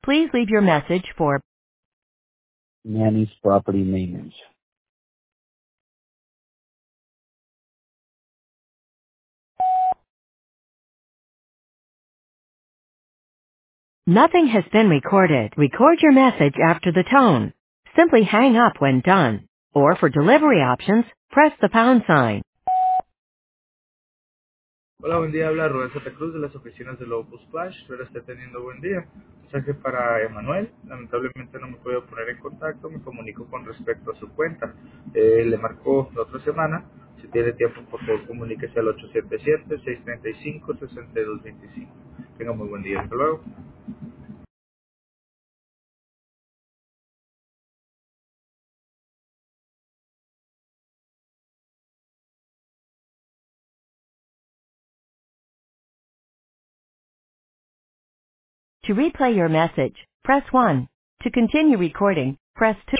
Please leave your message for Manny's Property Maintenance. Nothing has been recorded. Record your message after the tone. Simply hang up when done. Or for delivery options, press the pound sign. Hola, buen día. Habla Rubén Santa Cruz de las oficinas de Locus Flash. Espero esté teniendo buen día. Mensaje para Emanuel. Lamentablemente no me puedo poner en contacto. Me comunico con respecto a su cuenta. Le marcó la otra semana. Si tiene tiempo, por favor, comuníquese al 877-635-6225. Tenga muy buen día. Hasta luego. To replay your message, press 1. To continue recording, press 2.